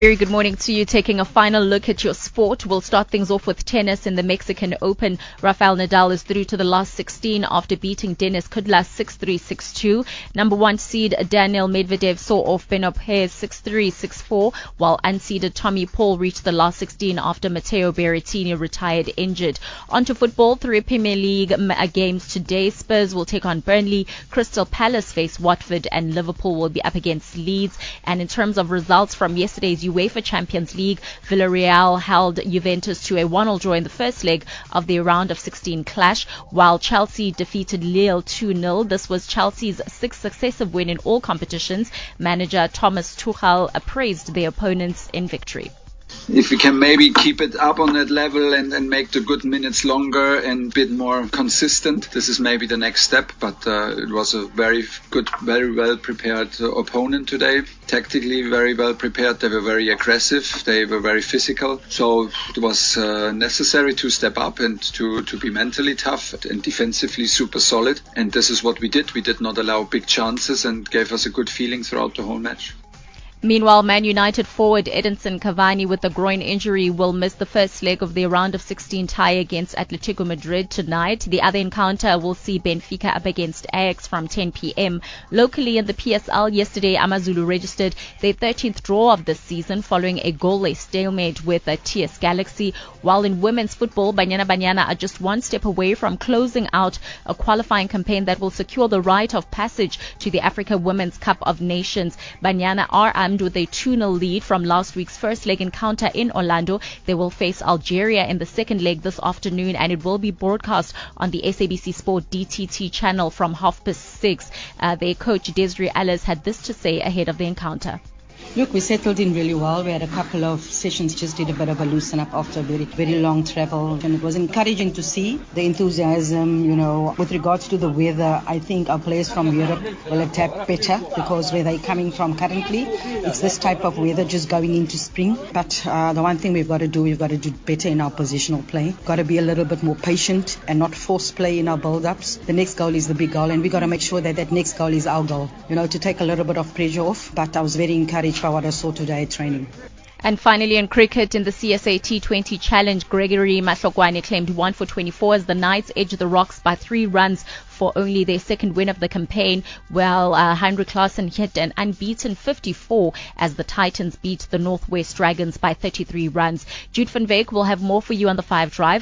Very good morning to you. Taking a final look at your sport. We'll start things off with tennis in the Mexican Open. Rafael Nadal is through to the last 16 after beating Denis Kudla 6-3, 6-2. Number one seed Daniil Medvedev saw off Benoit Paire 6-3, 6-4, while unseeded Tommy Paul reached the last 16 after Matteo Berrettini retired injured. On to football. 3 Premier League games today. Spurs will take on Burnley. Crystal Palace face Watford, and Liverpool will be up against Leeds. And in terms of results from yesterday's UEFA Champions League, Villarreal held Juventus to a 1-1 draw in the first leg of the round of 16 clash, while Chelsea defeated Lille 2-0. This was Chelsea's sixth successive win in all competitions. Manager Thomas Tuchel praised their opponents in victory. If we can maybe keep it up on that level and make the good minutes longer and a bit more consistent, this is maybe the next step. But it was a very good, very well prepared opponent today. Tactically very well prepared. They were very aggressive. They were very physical. So it was necessary to step up and to be mentally tough and defensively super solid. And this is what we did. We did not allow big chances and gave us a good feeling throughout the whole match. Meanwhile, Man United forward Edinson Cavani with a groin injury will miss the first leg of their round of 16 tie against Atletico Madrid tonight. The other encounter will see Benfica up against Ajax from 10 p.m. Locally in the PSL yesterday, Amazulu registered their 13th draw of this season following a goalless stalemate with TS Galaxy. While in women's football, Banyana Banyana are just one step away from closing out a qualifying campaign that will secure the right of passage to the Africa Women's Cup of Nations. Banyana are with a 2-0 lead from last week's first leg encounter in Orlando. They will face Algeria in the second leg this afternoon, and it will be broadcast on the SABC Sport DTT channel from 6:30. Their coach Desiree Ellis had this to say ahead of the encounter. Look, we settled in really well. We had a couple of sessions, just did a bit of a loosen up after a very, very long travel. And it was encouraging to see the enthusiasm, with regards to the weather. I think our players from Europe will adapt better because where they're coming from currently, it's this type of weather just going into spring. But the one thing we've got to do better in our positional play. Got to be a little bit more patient and not force play in our build-ups. The next goal is the big goal, and we've got to make sure that next goal is our goal, to take a little bit of pressure off. But I was very encouraged by what I saw today at training. And finally, in cricket, in the CSA T20 Challenge, Gregory Mahlokwane claimed 1 for 24 as the Knights edged the Rocks by 3 runs for only their second win of the campaign, while Heinrich Klaasen hit an unbeaten 54 as the Titans beat the Northwest Dragons by 33 runs. Jude van Veek will have more for you on the 5 Drive.